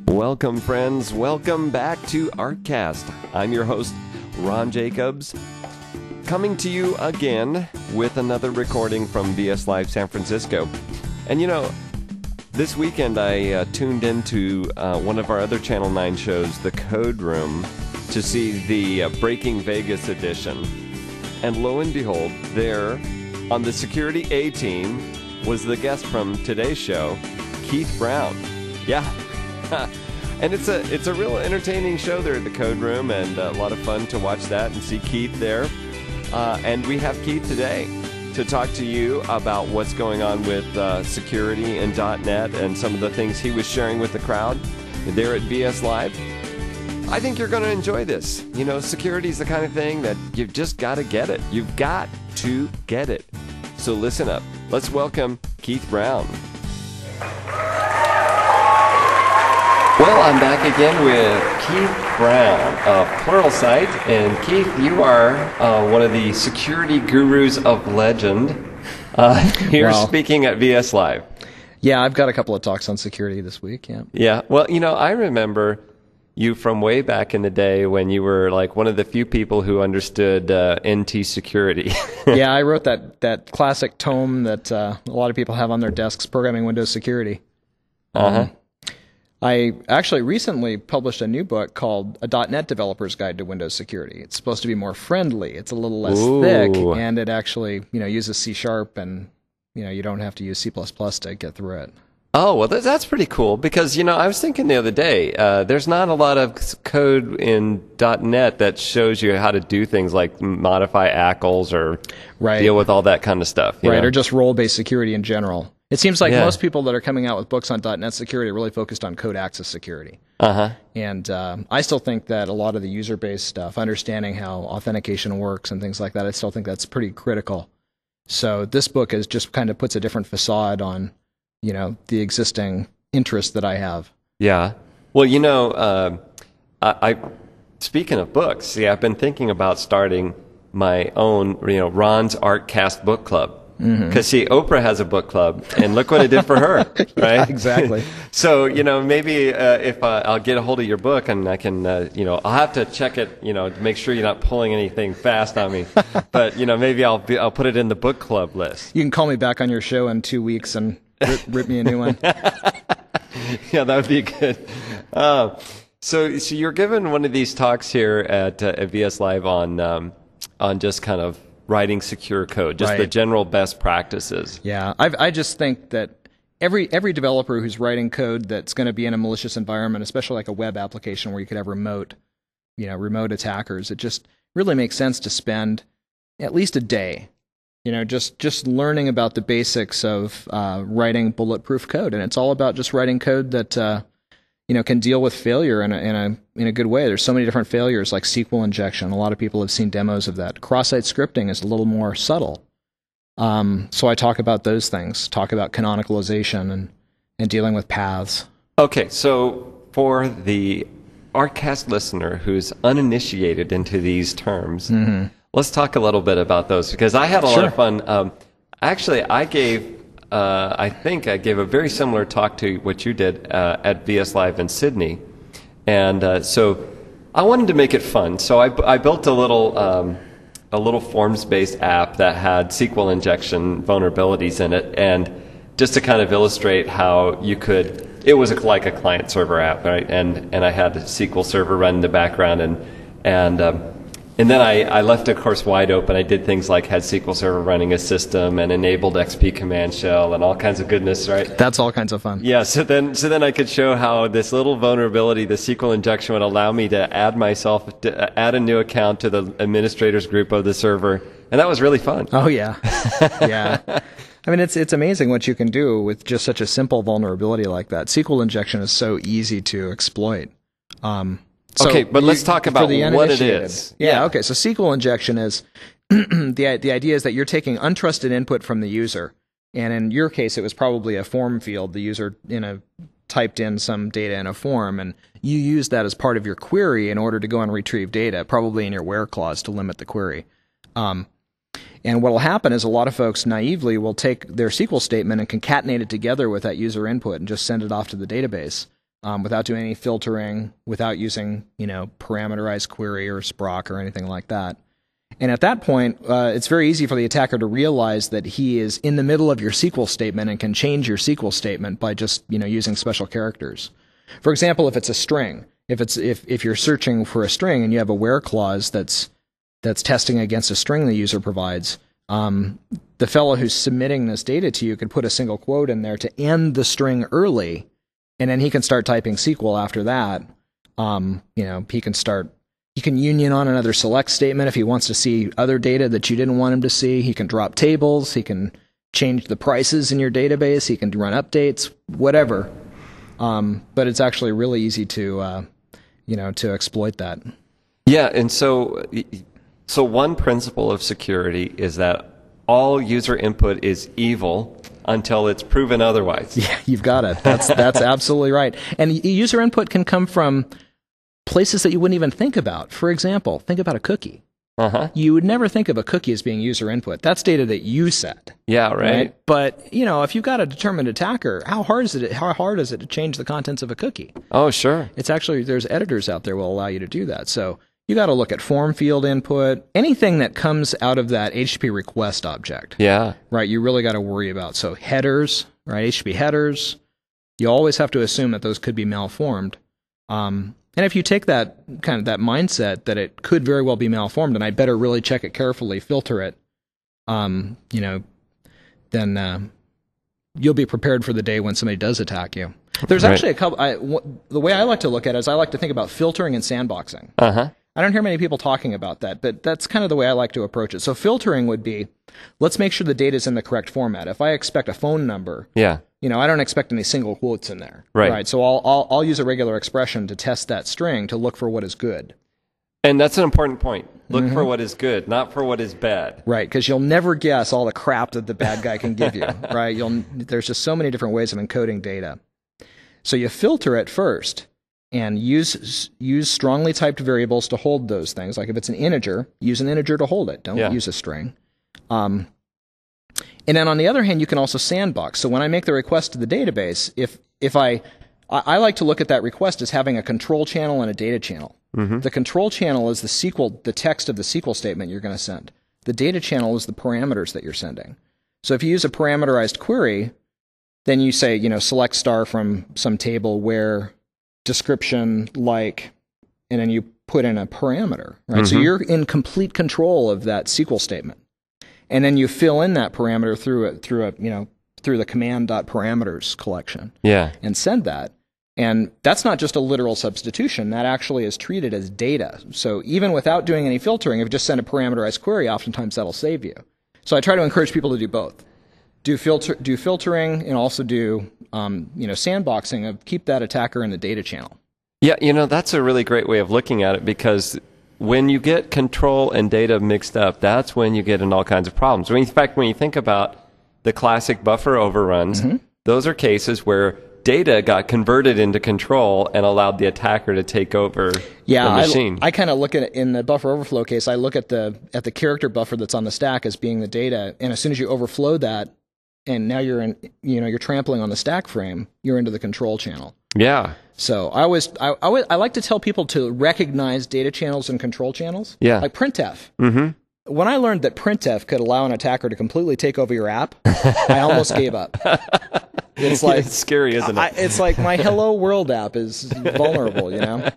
Welcome, friends. Welcome back to ArtCast. I'm your host, Ron Jacobs, coming to you again with another recording from VS Live San Francisco. And you know, this weekend I tuned into one of our other Channel 9 shows, The Code Room, to see the Breaking Vegas edition. And lo and behold, there on the Security A team was the guest from today's show, Keith Brown. Yeah. And it's a real entertaining show there at the Code Room, and a lot of fun to watch that and see Keith there. And we have Keith today to talk to you about what's going on with security and .NET and some of the things he was sharing with the crowd there at VS Live. I think you're going to enjoy this. You know, security is the kind of thing that you've just got to get it. You've got to get it. So listen up. Let's welcome Keith Brown. Well, I'm back again with Keith Brown of Pluralsight. And Keith, you are one of the security gurus of legend here speaking at VS Live. Yeah, I've got a couple of talks on security this week, yeah. Yeah, well, you know, I remember you from way back in the day when you were like one of the few people who understood NT security. Yeah, I wrote that classic tome that a lot of people have on their desks, Programming Windows Security. I actually recently published a new book called A .NET Developer's Guide to Windows Security. It's supposed to be more friendly. It's a little less thick, and it actually, uses C# and, you don't have to use C++ to get through it. Oh, well, that's pretty cool because, I was thinking the other day, there's not a lot of code in .NET that shows you how to do things like modify ACLs or deal with all that kind of stuff. Right, or just role-based security in general. It seems like most people that are coming out with books on .NET security are really focused on code access security. And I still think that a lot of the user-based stuff, understanding how authentication works and things like that, I still think that's pretty critical. So this book is just kind of puts a different facade on, the existing interest that I have. Yeah. Well, I speaking of books, I've been thinking about starting my own, Ron's ArtCast book club. Because, Oprah has a book club, and look what it did for her, right? Yeah, exactly. So, maybe if I'll get a hold of your book and I can, I'll have to check it, to make sure you're not pulling anything fast on me. But, maybe I'll put it in the book club list. You can call me back on your show in 2 weeks and rip me a new one. Yeah, that would be good. So you're giving one of these talks here at VS Live on just kind of writing secure code, just the general best practices. Yeah, I just think that every developer who's writing code that's going to be in a malicious environment, especially like a web application where you could have remote attackers, it just really makes sense to spend at least a day, just learning about the basics of writing bulletproof code. And it's all about just writing code that can deal with failure in a good way. There's so many different failures, like SQL injection. A lot of people have seen demos of that. Cross-site scripting is a little more subtle. So I talk about those things, talk about canonicalization and dealing with paths. Okay, so for the ArtCast listener who's uninitiated into these terms, let's talk a little bit about those, because I had a lot of fun. Actually, I think I gave a very similar talk to what you did at VS Live in Sydney. And so I wanted to make it fun. So I built a little forms-based app that had SQL injection vulnerabilities in it. And just to kind of illustrate how it was like a client-server app, right? And I had a SQL server run in the background. And then I left it, of course, wide open. I did things like had SQL Server running a system and enabled XP Command Shell and all kinds of goodness, right? That's all kinds of fun. Yeah, so then I could show how this little vulnerability, the SQL injection, would allow me to add a new account to the administrators group of the server. And that was really fun. Oh, yeah. Yeah. I mean, it's amazing what you can do with just such a simple vulnerability like that. SQL injection is so easy to exploit. But let's talk about what it is. Yeah, okay. So SQL injection is the idea is that you're taking untrusted input from the user, and in your case, it was probably a form field. The user typed in some data in a form, and you use that as part of your query in order to go and retrieve data, probably in your where clause to limit the query. And what will happen is a lot of folks naively will take their SQL statement and concatenate it together with that user input and just send it off to the database. without doing any filtering, without using, parameterized query or Sprock or anything like that. And at that point, it's very easy for the attacker to realize that he is in the middle of your SQL statement and can change your SQL statement by just, using special characters. For example, if it's a string, if you're searching for a string and you have a where clause that's testing against a string the user provides, the fellow who's submitting this data to you could put a single quote in there to end the string early, and then he can start typing SQL after that. He can union on another select statement if he wants to see other data that you didn't want him to see. He can drop tables. He can change the prices in your database. He can run updates, whatever. But it's actually really easy to exploit that. Yeah, and so one principle of security is that all user input is evil until it's proven otherwise. Yeah, you've got it. That's absolutely right. And user input can come from places that you wouldn't even think about. For example, think about a cookie. You would never think of a cookie as being user input. That's data that you set. Yeah, right. But if you've got a determined attacker, how hard is it to change the contents of a cookie? Oh, sure. It's actually, there's editors out there will allow you to do that. So you got to look at form field input, anything that comes out of that HTTP request object. Yeah. Right. You really got to worry about. So headers, right? HTTP headers. You always have to assume that those could be malformed. And if you take that mindset that it could very well be malformed, and I better really check it carefully, filter it, then you'll be prepared for the day when somebody does attack you. There's actually a couple. The way I like to look at it is I like to think about filtering and sandboxing. I don't hear many people talking about that, but that's kind of the way I like to approach it. So filtering would be, let's make sure the data is in the correct format. If I expect a phone number, I don't expect any single quotes in there. Right. So I'll use a regular expression to test that string to look for what is good. And that's an important point. Look for what is good, not for what is bad. Right, because you'll never guess all the crap that the bad guy can give you. Right. There's just so many different ways of encoding data. So you filter it first. And use strongly typed variables to hold those things. Like if it's an integer, use an integer to hold it. Don't use a string. And then on the other hand, you can also sandbox. So when I make the request to the database, if I like to look at that request as having a control channel and a data channel. The control channel is the text of the SQL statement you're going to send. The data channel is the parameters that you're sending. So if you use a parameterized query, then you say, select star from some table where description like, and then you put in a parameter, right? So you're in complete control of that SQL statement, and then you fill in that parameter through the command.parameters collection, and send that. And that's not just a literal substitution; that actually is treated as data. So even without doing any filtering, if you just send a parameterized query, oftentimes that'll save you. So I try to encourage people to do both. Do filtering and also do sandboxing of keep that attacker in the data channel. Yeah, that's a really great way of looking at it, because when you get control and data mixed up, that's when you get in all kinds of problems. In fact, when you think about the classic buffer overruns, those are cases where data got converted into control and allowed the attacker to take over the machine. I kind of look at it in the buffer overflow case. I look at the character buffer that's on the stack as being the data, and as soon as you overflow that, and now you're trampling on the stack frame, you're into the control channel. Yeah. So I like to tell people to recognize data channels and control channels. Yeah. Like printf. When I learned that printf could allow an attacker to completely take over your app, I almost gave up. It's like it's scary, isn't it? It's like my Hello World app is vulnerable,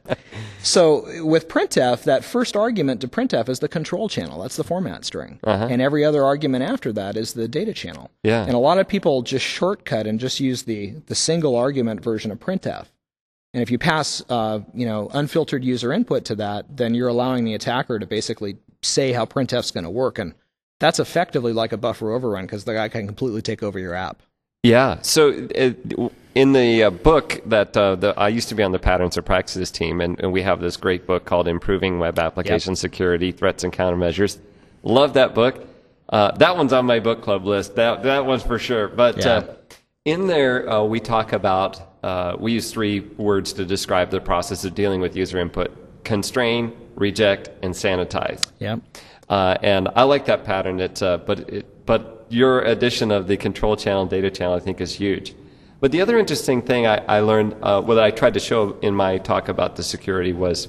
So with printf, that first argument to printf is the control channel. That's the format string. And every other argument after that is the data channel. Yeah. And a lot of people just shortcut and just use the single argument version of printf. And if you pass unfiltered user input to that, then you're allowing the attacker to basically say how printf's going to work. And that's effectively like a buffer overrun, because the guy can completely take over your app. Yeah. So in the book that I used to be on the Patterns or Practices team, and we have this great book called Improving Web Application Security, Threats and Countermeasures. Love that book. That one's on my book club list. That one's for sure. But in there, we talk about, we use 3 words to describe the process of dealing with user input: constrain, reject, and sanitize. Yeah. And I like that pattern. But your addition of the control channel and data channel, I think, is huge. But the other interesting thing I learned, what I tried to show in my talk about the security was,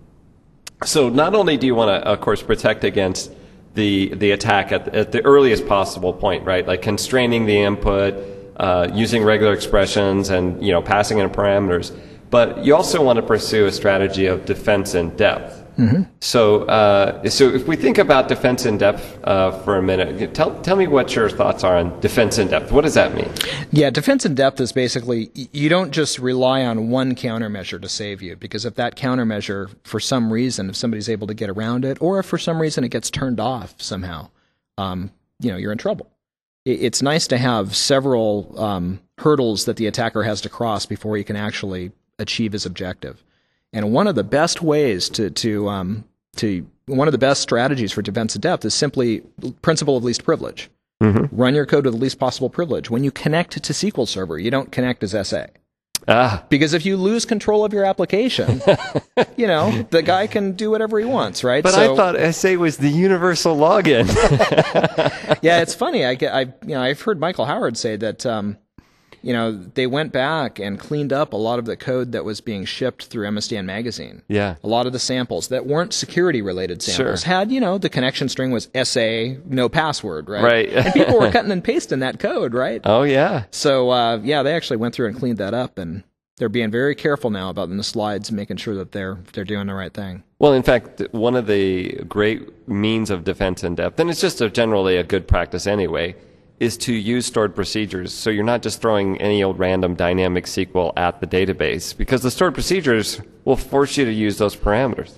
so not only do you want to, of course, protect against the attack at the earliest possible point, right? Like constraining the input, using regular expressions, and passing in parameters. But you also want to pursue a strategy of defense in depth. Mm-hmm. So if we think about defense in depth for a minute, tell me what your thoughts are on defense in depth. What does that mean? Yeah, defense in depth is basically you don't just rely on one countermeasure to save you, because if that countermeasure, for some reason, if somebody's able to get around it, or if for some reason it gets turned off somehow, you're in trouble. It's nice to have several hurdles that the attacker has to cross before he can actually achieve his objective. And one of the best ways one of the best strategies for defense in depth is simply principle of least privilege. Mm-hmm. Run your code with the least possible privilege. When you connect to SQL Server, you don't connect as SA. Because if you lose control of your application, the guy can do whatever he wants, right? But I thought SA was the universal login. Yeah, it's funny. I've heard Michael Howard say that they went back and cleaned up a lot of the code that was being shipped through MSDN Magazine. Yeah. A lot of the samples that weren't security-related samples had, the connection string was SA, no password, right? Right. And people were cutting and pasting that code, right? Oh, yeah. So, they actually went through and cleaned that up, and they're being very careful now about in the slides, making sure that they're doing the right thing. Well, in fact, one of the great means of defense in depth, and it's just generally a good practice anyway, is to use stored procedures. So you're not just throwing any old random dynamic SQL at the database, because the stored procedures will force you to use those parameters.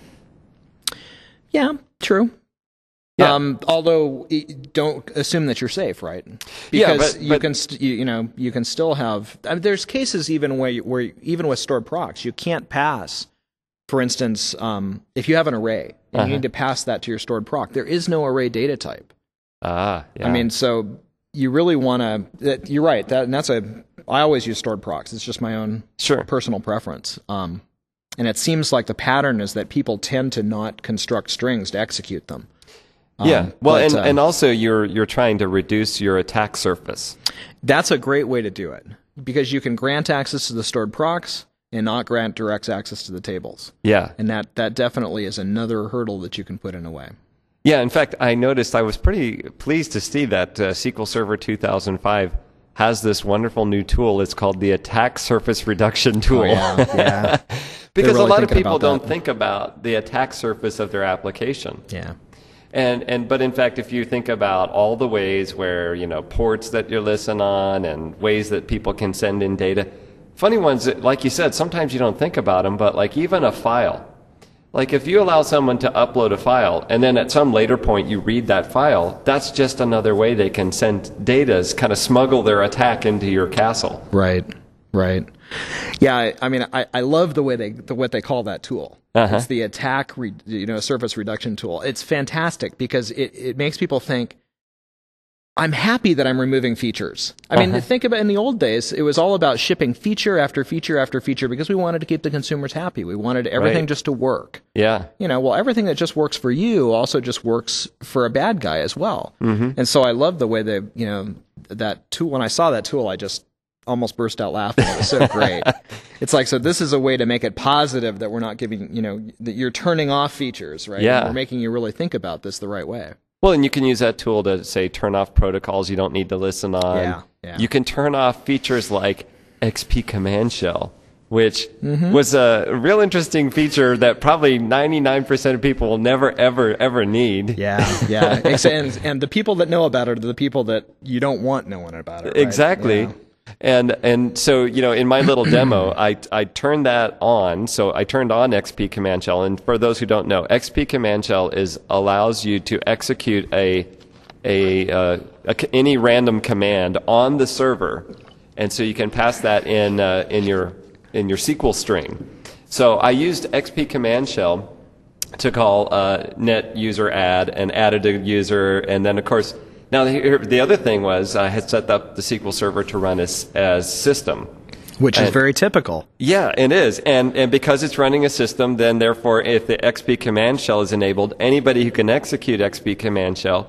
Yeah, true. Yeah. Although don't assume that you're safe, right? but Because you can still have. There's cases even where even with stored procs, you can't pass. For instance, if you have an array and you need to pass that to your stored proc, there is no array data type. Yeah. I mean, so you really want to. You're right. I always use stored procs. It's just my own personal preference. And it seems like the pattern is that people tend to not construct strings to execute them. And also you're trying to reduce your attack surface. That's a great way to do it, because you can grant access to the stored procs and not grant direct access to the tables. Yeah. And that definitely is another hurdle that you can put in a way. Yeah, in fact, I noticed, I was pretty pleased to see that SQL Server 2005 has this wonderful new tool. It's called the Attack Surface Reduction tool. Oh, yeah. Because really a lot of people don't think about the attack surface of their application. Yeah. But in fact, if you think about all the ways where, ports that you listen on and ways that people can send in data, funny ones, like you said, sometimes you don't think about them, but like even a file. Like if you allow someone to upload a file and then at some later point you read that file, that's just another way they can send data, kind of smuggle their attack into your castle. Right. Yeah, I mean, I love the way what they call that tool. It's the attack, surface reduction tool. It's fantastic because it makes people think, I'm happy that I'm removing features. I mean, think about in the old days, it was all about shipping feature after feature after feature because we wanted to keep the consumers happy. We wanted everything just to work. Yeah. Everything that just works for you also just works for a bad guy as well. Mm-hmm. And so I love the way that tool, when I saw that tool, I just almost burst out laughing. It was so great. It's like, so this is a way to make it positive that we're not giving, that you're turning off features, right? Yeah. And we're making you really think about this the right way. Well, and you can use that tool to, say, turn off protocols you don't need to listen on. Yeah. You can turn off features like XP Command Shell, which was a real interesting feature that probably 99% of people will never, ever, ever need. Yeah. And the people that know about it are the people that you don't want knowing about it, right? Exactly. Yeah. And so, in my little demo, I turned that on. So I turned on XP Command Shell. And for those who don't know, XP Command Shell allows you to execute any random command on the server. And so you can pass that in your SQL string. So I used XP Command Shell to call net user add and added a user. And then, of course, now, the other thing was I had set up the SQL Server to run as system. Which is very typical. Yeah, it is. And because it's running a system, then therefore if the XP Command Shell is enabled, anybody who can execute XP Command Shell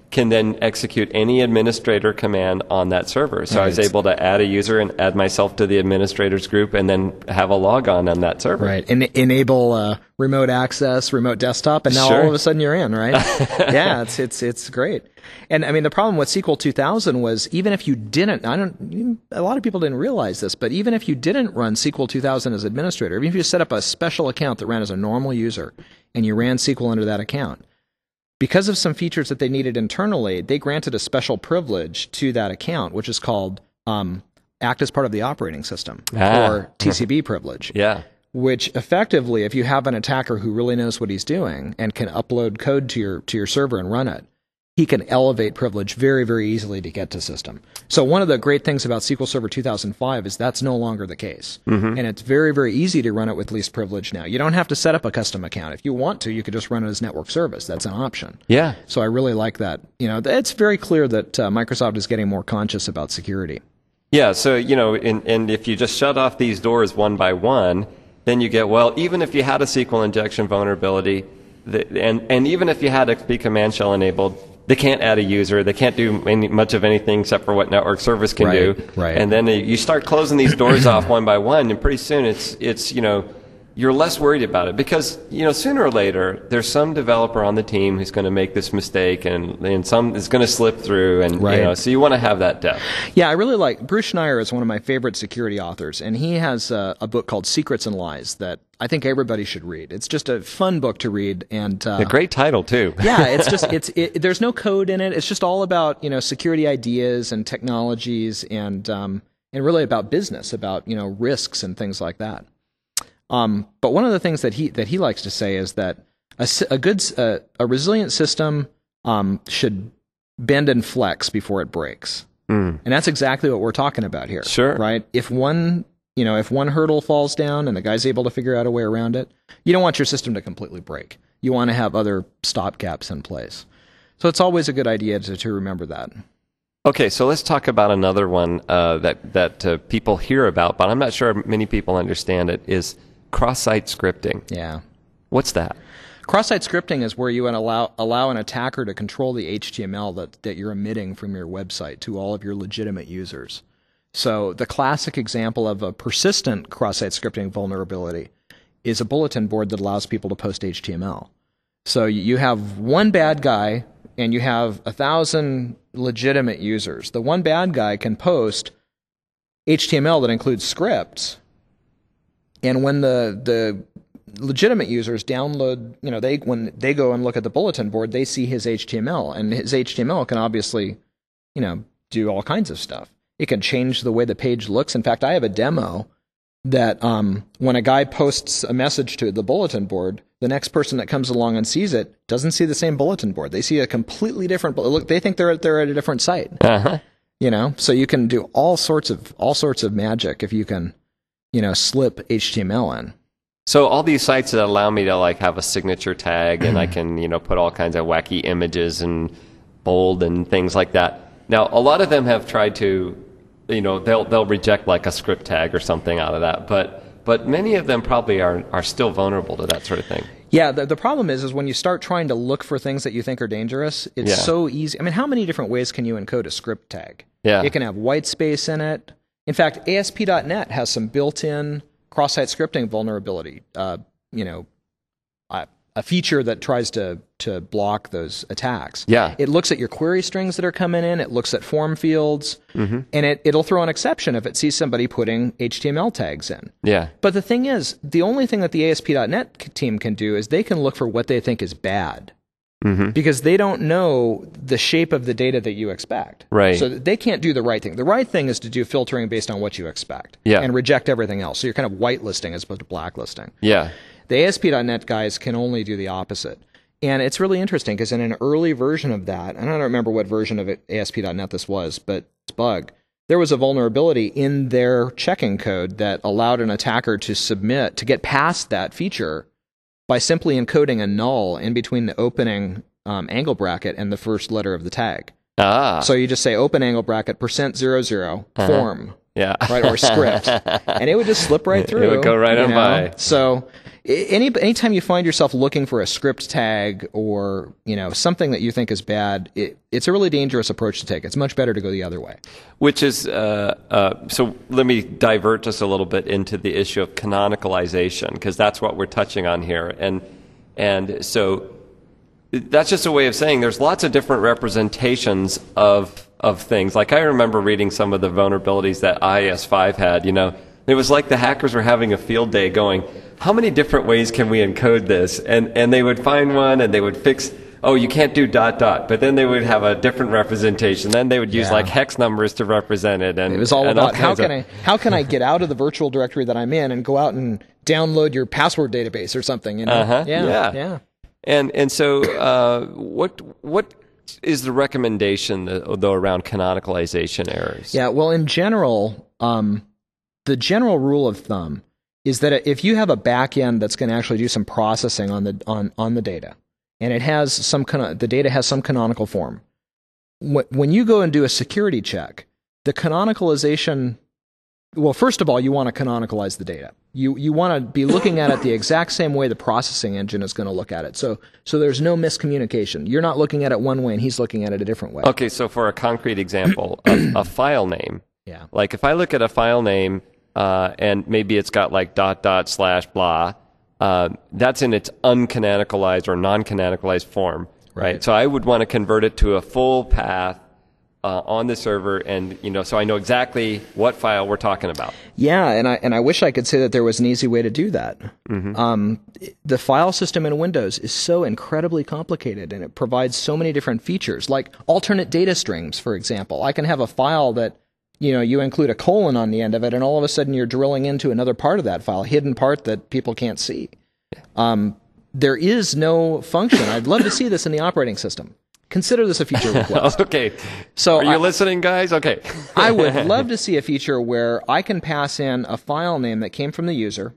can then execute any administrator command on that server. So I was able to add a user and add myself to the administrators group and then have a logon on that server. Right. And enable remote access, remote desktop, and now all of a sudden you're in, right? Yeah, it's great. And I mean, the problem with SQL 2000 was even if you didn't, a lot of people didn't realize this, but even if you didn't run SQL 2000 as administrator, even if you set up a special account that ran as a normal user and you ran SQL under that account, because of some features that they needed internally, they granted a special privilege to that account, which is called act as part of the operating system, or TCB privilege. Yeah. Which effectively, if you have an attacker who really knows what he's doing and can upload code to your server and run it, he can elevate privilege very, very easily to get to system. So one of the great things about SQL Server 2005 is that's no longer the case. And it's very, very easy to run it with least privilege now. You don't have to set up a custom account. If you want to, you could just run it as network service. That's an option. Yeah. So I really like that. It's very clear that Microsoft is getting more conscious about security. Yeah, so, and if you just shut off these doors one by one, then you get, well, even if you had a SQL injection vulnerability, and even if you had XP command shell enabled, they can't add a user. They can't do much of anything except for what network service can do. Right. And then you start closing these doors off one by one, and pretty soon it's you're less worried about it because sooner or later there's some developer on the team who's going to make this mistake, and some is going to slip through, and so you want to have that depth. Yeah, I really like Bruce Schneier is one of my favorite security authors, and he has a book called Secrets and Lies that I think everybody should read. It's just a fun book to read, and a great title too. Yeah, it's just there's no code in it. It's just all about security ideas and technologies, and really about business, about risks and things like that. But one of the things that he likes to say is that a resilient system should bend and flex before it breaks, and that's exactly what we're talking about here. Sure, right? If one hurdle falls down and the guy's able to figure out a way around it, you don't want your system to completely break. You want to have other stopgaps in place. So it's always a good idea to remember that. Okay, so let's talk about another one that people hear about, but I'm not sure many people understand it. Is cross-site scripting. Yeah. What's that? Cross-site scripting is where you allow an attacker to control the HTML that you're emitting from your website to all of your legitimate users. So the classic example of a persistent cross-site scripting vulnerability is a bulletin board that allows people to post HTML. So you have one bad guy and you have 1,000 legitimate users. The one bad guy can post HTML that includes scripts. And when the legitimate users download, when they go and look at the bulletin board, they see his HTML, and his HTML can obviously, do all kinds of stuff. It can change the way the page looks. In fact, I have a demo that when a guy posts a message to the bulletin board, the next person that comes along and sees it doesn't see the same bulletin board. They see a completely different. Look, they think they're at a different site. So you can do all sorts of magic if you can. Slip HTML in. So all these sites that allow me to have a signature tag and I can, put all kinds of wacky images and bold and things like that. Now, a lot of them have tried to, they'll reject a script tag or something out of that, but many of them probably are still vulnerable to that sort of thing. Yeah, the problem is when you start trying to look for things that you think are dangerous, it's so easy. I mean, how many different ways can you encode a script tag? Yeah. It can have white space in it. In fact, ASP.NET has some built-in cross-site scripting vulnerability, a feature that tries to block those attacks. Yeah. It looks at your query strings that are coming in, it looks at form fields, and it'll throw an exception if it sees somebody putting HTML tags in. Yeah. But the thing is, the only thing that the ASP.NET team can do is they can look for what they think is bad. Because they don't know the shape of the data that you expect. Right. So they can't do the right thing. The right thing is to do filtering based on what you expect. Yeah. And reject everything else. So you're kind of whitelisting as opposed to blacklisting. Yeah. The ASP.NET guys can only do the opposite. And it's really interesting because in an early version of that, and I don't remember what version of ASP.NET this was, but it's bug, there was a vulnerability in their checking code that allowed an attacker to get past that feature by simply encoding a null in between the opening angle bracket and the first letter of the tag. So you just say open angle bracket %00 form, Yeah. Right, or script. And it would just slip right through. It would go right on by. So anytime you find yourself looking for a script tag or, something that you think is bad, it's a really dangerous approach to take. It's much better to go the other way. Which is, so let me divert just a little bit into the issue of canonicalization, because that's what we're touching on here. And so that's just a way of saying there's lots of different representations of things. Like I remember reading some of the vulnerabilities that IIS-5 had, It was like the hackers were having a field day going, how many different ways can we encode this? And they would find one and they would fix, you can't do ... But then they would have a different representation. Then they would use like hex numbers to represent it. And it was all about how can I get out of the virtual directory that I'm in and go out and download your password database or something. Yeah. And so what is the recommendation though around canonicalization errors? Yeah, well, in general, the general rule of thumb is that if you have a backend that's going to actually do some processing on the data, and it has the data has some canonical form, when you go and do a security check, the canonicalization, well, first of all, you want to canonicalize the data. You want to be looking at it the exact same way the processing engine is going to look at it. So there's no miscommunication. You're not looking at it one way and he's looking at it a different way. Okay, so for a concrete example, a file name. Yeah. Like if I look at a file name and maybe it's got like ... / blah, that's in its uncanonicalized or non-canonicalized form, right? So I would want to convert it to a full path on the server, and so I know exactly what file we're talking about. Yeah, and I wish I could say that there was an easy way to do that. Mm-hmm. The file system in Windows is so incredibly complicated, and it provides so many different features, like alternate data streams, for example. I can have a file that you include a colon on the end of it, and all of a sudden you're drilling into another part of that file, a hidden part that people can't see. There is no function. I'd love to see this in the operating system. Consider this a feature request. Okay. So are you listening, guys? Okay. I would love to see a feature where I can pass in a file name that came from the user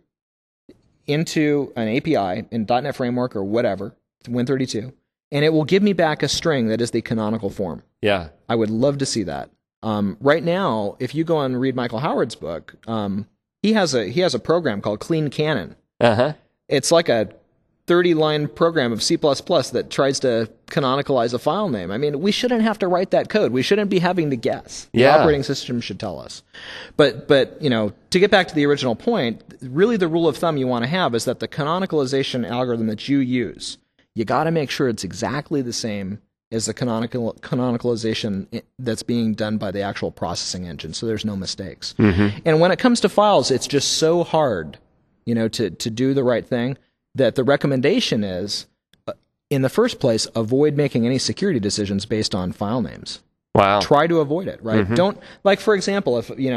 into an API in .NET Framework or whatever, Win32, and it will give me back a string that is the canonical form. Yeah. I would love to see that. Right now, if you go and read Michael Howard's book, he has a program called Clean Canon. Uh-huh. It's like a 30-line program of C++ that tries to canonicalize a file name. I mean, we shouldn't have to write that code. We shouldn't be having to guess. The operating system should tell us. But to get back to the original point, really the rule of thumb you want to have is that the canonicalization algorithm that you use, you got to make sure it's exactly the same as the canonicalization that's being done by the actual processing engine, so there's no mistakes. Mm-hmm. And when it comes to files, it's just so hard, to do the right thing, that the recommendation is, in the first place, avoid making any security decisions based on file names. Wow. Try to avoid it, right? Mm-hmm. Don't, like, for example,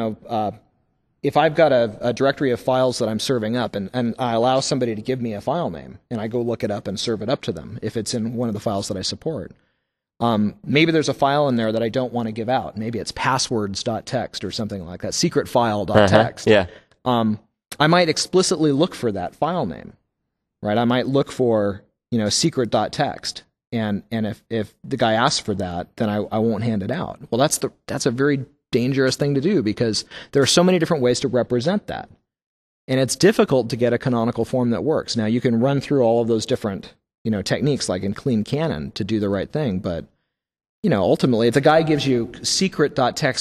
if I've got a directory of files that I'm serving up and I allow somebody to give me a file name and I go look it up and serve it up to them, if it's in one of the files that I support, maybe there's a file in there that I don't want to give out. Maybe it's passwords.txt or something like that, secret file.txt. Yeah. I might explicitly look for that file name. Right, I might look for secret.txt, and if the guy asks for that, then I won't hand it out. Well, that's a very dangerous thing to do because there are so many different ways to represent that, and it's difficult to get a canonical form that works. Now you can run through all of those different techniques like in Clean Canon to do the right thing, but ultimately if the guy gives you secret.txt :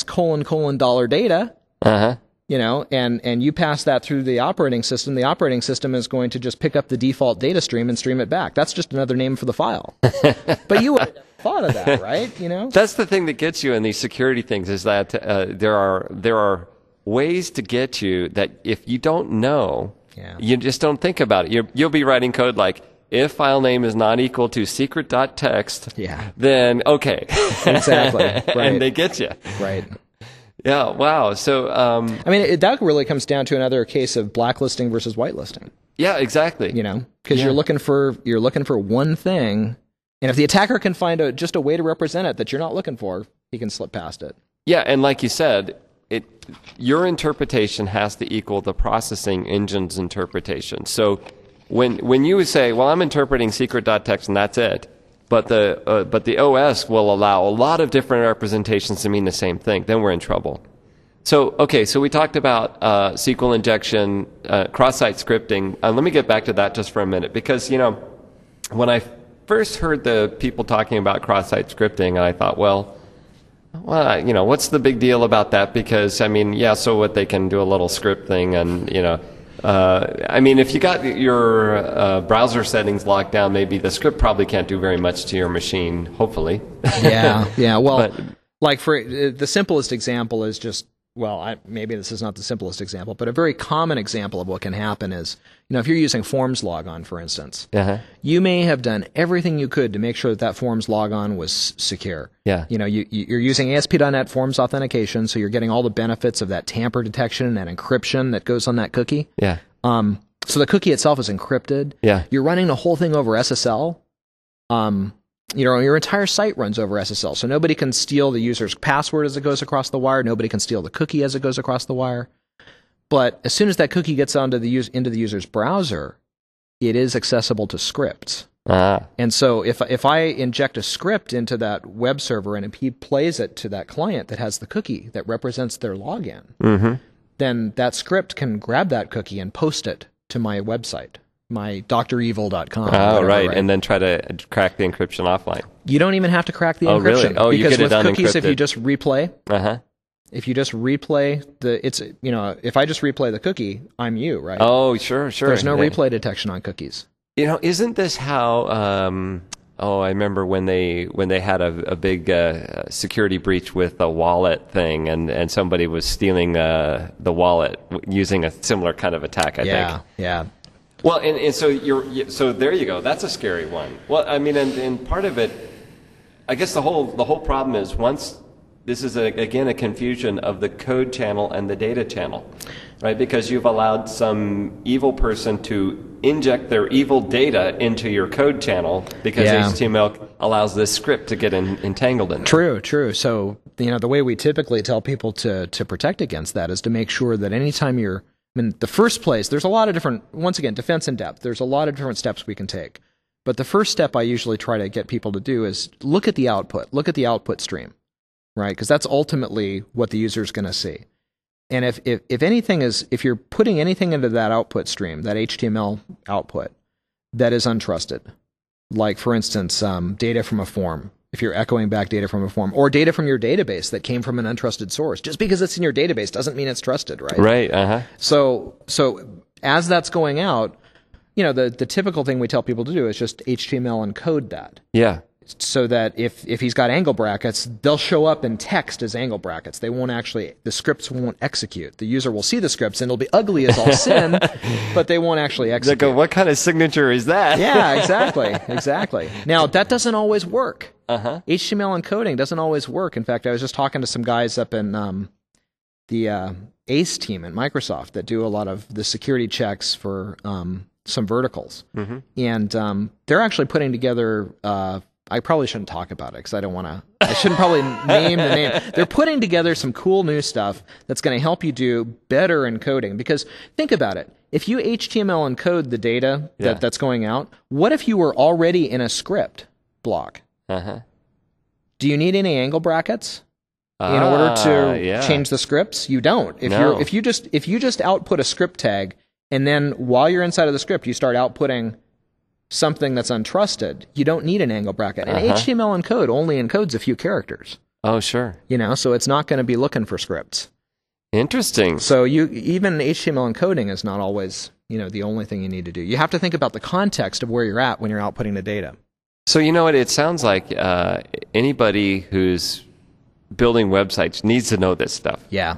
$data. Uh-huh. And you pass that through the operating system is going to just pick up the default data stream and stream it back. That's just another name for the file. But you would have thought of that, right? That's the thing that gets you in these security things is that there are ways to get you that if you don't know, you just don't think about it. You'll be writing code like, if file name is not equal to secret.txt, then okay. Exactly. Right. And they get you. Right. Yeah, wow. So, that really comes down to another case of blacklisting versus whitelisting. Yeah, exactly. Because you're looking for one thing, and if the attacker can find just a way to represent it that you're not looking for, he can slip past it. Yeah, and like you said, your interpretation has to equal the processing engine's interpretation. So, when you say, "Well, I'm interpreting secret.txt and that's it," but the OS will allow a lot of different representations to mean the same thing, then we're in trouble. So, okay, so we talked about SQL injection, cross-site scripting. Let me get back to that just for a minute, because, when I first heard the people talking about cross-site scripting, I thought, well, what's the big deal about that? Because, so what, they can do a little script thing, and, if you got your browser settings locked down, maybe the script probably can't do very much to your machine, hopefully. Yeah. Well, like for the simplest example is just, maybe this is not the simplest example, but a very common example of what can happen is, if you're using Forms logon, for instance, you may have done everything you could to make sure that Forms logon was secure. Yeah. You're using ASP.NET Forms authentication, so you're getting all the benefits of that tamper detection and encryption that goes on that cookie. Yeah. So the cookie itself is encrypted. Yeah. You're running the whole thing over SSL. Your entire site runs over SSL, so nobody can steal the user's password as it goes across the wire. Nobody can steal the cookie as it goes across the wire. But as soon as that cookie gets into the user's browser, it is accessible to scripts. And so if I inject a script into that web server and he plays it to that client that has the cookie that represents their login, then that script can grab that cookie and post it to my website, my drevil.com. Oh, right. And then try to crack the encryption offline. You don't even have to crack the encryption. Really? Oh, you because get it with cookies, unencrypted. if you just replay, if I just replay the cookie, I'm you, right? Oh, sure. There's no replay detection on cookies. Isn't this how? I remember when they had a big security breach with a wallet thing, and somebody was stealing the wallet using a similar kind of attack. I think. Yeah. Well, and so there you go. That's a scary one. Well, and part of it, I guess the whole problem is once this is again a confusion of the code channel and the data channel, right? Because you've allowed some evil person to inject their evil data into your code channel because HTML allows this script to get entangled in it. True. So the way we typically tell people to protect against that is to make sure that anytime the first place, there's a lot of different, once again, defense in depth. There's a lot of different steps we can take. But the first step I usually try to get people to do is look at the output stream, right? Because that's ultimately what the user is going to see. And if you're putting anything into that output stream, that HTML output, that is untrusted, like for instance, data from a form, if you're echoing back data from a form, or data from your database that came from an untrusted source, just because it's in your database doesn't mean it's trusted, right? Right. So as that's going out, the typical thing we tell people to do is just HTML encode that. Yeah. So that if he's got angle brackets, they'll show up in text as angle brackets. The scripts won't execute. The user will see the scripts and it'll be ugly as all sin, but they won't actually execute. They go, what kind of signature is that? Yeah, exactly. Now, that doesn't always work. HTML encoding doesn't always work. In fact, I was just talking to some guys up in the ACE team at Microsoft that do a lot of the security checks for some verticals. And they're actually putting together... I probably shouldn't talk about it because I shouldn't probably name the name. They're putting together some cool new stuff that's going to help you do better encoding. Because think about it. If you HTML encode the data that's going out, what if you were already in a script block? Do you need any angle brackets in order to change the scripts? You don't. If you just output a script tag and then while you're inside of the script you start outputting something that's untrusted, you don't need an angle bracket. And HTML encode only encodes a few characters. Oh, sure. So it's not going to be looking for scripts. Interesting. So even HTML encoding is not always, the only thing you need to do. You have to think about the context of where you're at when you're outputting the data. So it sounds like anybody who's building websites needs to know this stuff. Yeah.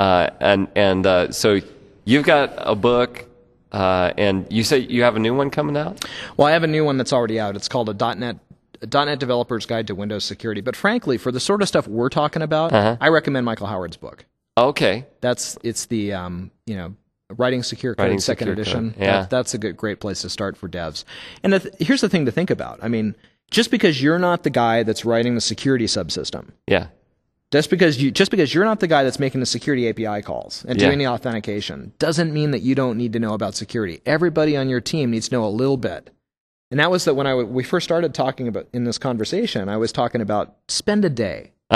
So you've got a book. And you say you have a new one coming out? Well, I have a new one that's already out. It's called a .NET Developer's Guide to Windows Security. But frankly, for the sort of stuff we're talking about, I recommend Michael Howard's book. Okay. It's the Writing Secure Code Second Edition. Yeah. That's a great place to start for devs. And here's the thing to think about. Just because you're not the guy that's writing the security subsystem. Yeah. Just because you're not the guy that's making the security API calls and doing the authentication doesn't mean that you don't need to know about security. Everybody on your team needs to know a little bit. And that was when we first started talking about in this conversation, I was talking about spend a day.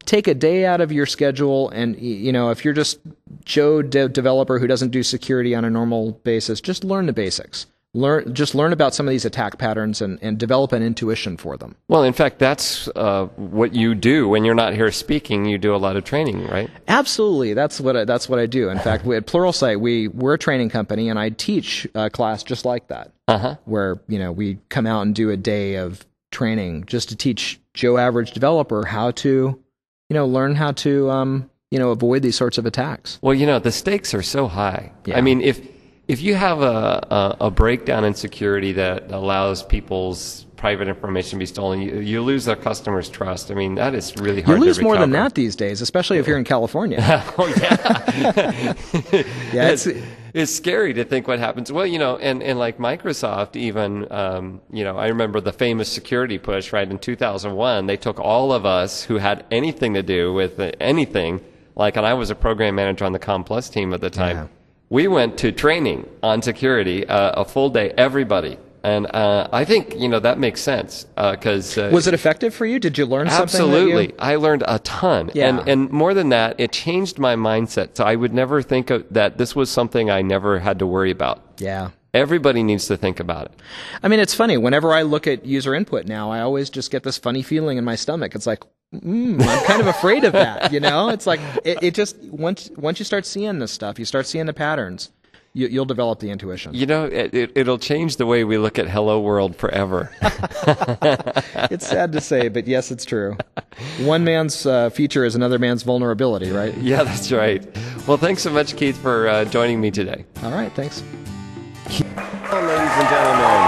take a day out of your schedule, and if you're just Joe developer who doesn't do security on a normal basis, just learn the basics. Learn about some of these attack patterns and develop an intuition for them. Well, in fact, that's what you do when you're not here speaking. You do a lot of training, right? Absolutely, that's what I do. In fact, at Pluralsight, we're a training company, and I teach a class just like that, where we come out and do a day of training just to teach Joe average developer how to learn how to avoid these sorts of attacks. Well, the stakes are so high. Yeah. I mean, if you have a breakdown in security that allows people's private information to be stolen, you lose their customers' trust. I mean, that is really hard to recover. You lose more than that these days, especially if you're in California. Oh, yeah. Yeah, it's scary to think what happens. Well, and like Microsoft even, I remember the famous security push, right, in 2001. They took all of us who had anything to do with anything, and I was a program manager on the CommPlus team at the time. Yeah. We went to training on security, a full day, everybody. And I think, that makes sense. Because was it effective for you? Did you learn something? Absolutely. I learned a ton. Yeah. And more than that, it changed my mindset. So I would never think that this was something I never had to worry about. Yeah. Everybody needs to think about it. I mean, it's funny. Whenever I look at user input now, I always just get this funny feeling in my stomach. It's like, I'm kind of afraid of that. It's like, it just, once you start seeing this stuff, you start seeing the patterns, you'll develop the intuition. It'll change the way we look at Hello World forever. It's sad to say, but yes, it's true. One man's feature is another man's vulnerability, right? Yeah, that's right. Well, thanks so much, Keith, for joining me today. All right, thanks. Well, ladies and gentlemen,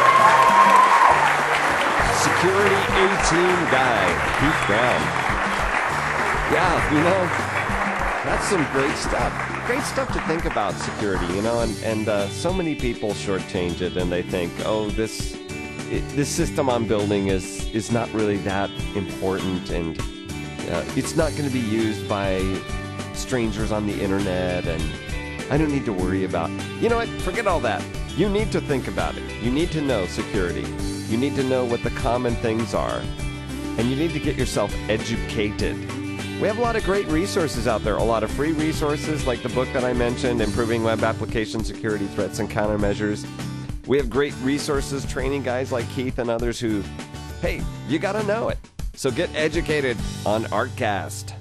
Security A-Team guy, Keith Brown. Yeah, that's some great stuff. Great stuff to think about security, and so many people shortchange it, and they think, this system I'm building is not really that important, and it's not going to be used by strangers on the internet, and I don't need to worry about. You know what? Forget all that. You need to think about it. You need to know security. You need to know what the common things are, and you need to get yourself educated. We have a lot of great resources out there, a lot of free resources like the book that I mentioned, Improving Web Application Security Threats and Countermeasures. We have great resources, training guys like Keith and others who, hey, you got to know it. So get educated on ArtCast.